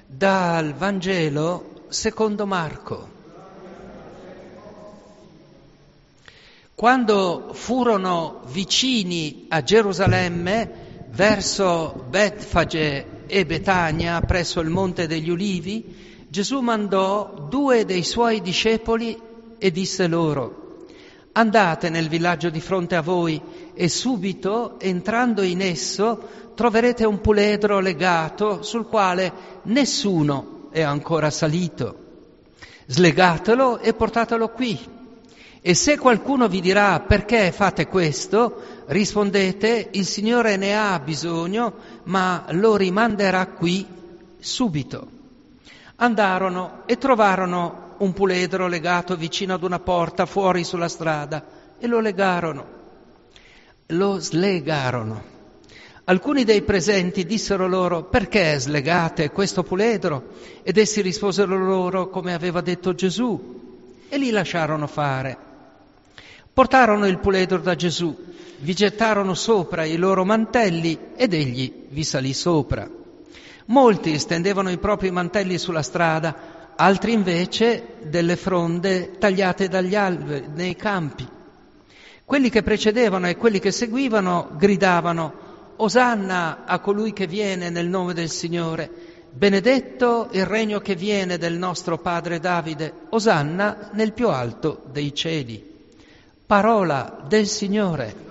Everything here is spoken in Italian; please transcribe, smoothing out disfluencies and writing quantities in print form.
Dal Vangelo secondo Marco. Quando furono vicini a Gerusalemme, verso Betfage e Betania, presso il Monte degli Ulivi, Gesù mandò 2 dei suoi discepoli e disse loro: andate nel villaggio di fronte a voi e subito, entrando in esso, troverete un puledro legato sul quale nessuno è ancora salito. Slegatelo e portatelo qui. E se qualcuno vi dirà: perché fate questo? Rispondete: il Signore ne ha bisogno, ma lo rimanderà qui subito. Andarono e trovarono un puledro legato vicino ad una porta fuori sulla strada e lo slegarono. Alcuni dei presenti dissero loro: perché slegate questo puledro? Ed essi risposero loro come aveva detto Gesù, e li lasciarono fare. Portarono il puledro da Gesù, vi gettarono sopra i loro mantelli ed egli vi salì sopra. Molti stendevano i propri mantelli sulla strada, altri invece delle fronde tagliate dagli alberi nei campi. Quelli che precedevano e quelli che seguivano gridavano: Osanna a colui che viene nel nome del Signore, benedetto il regno che viene del nostro padre Davide, Osanna nel più alto dei cieli. Parola del Signore.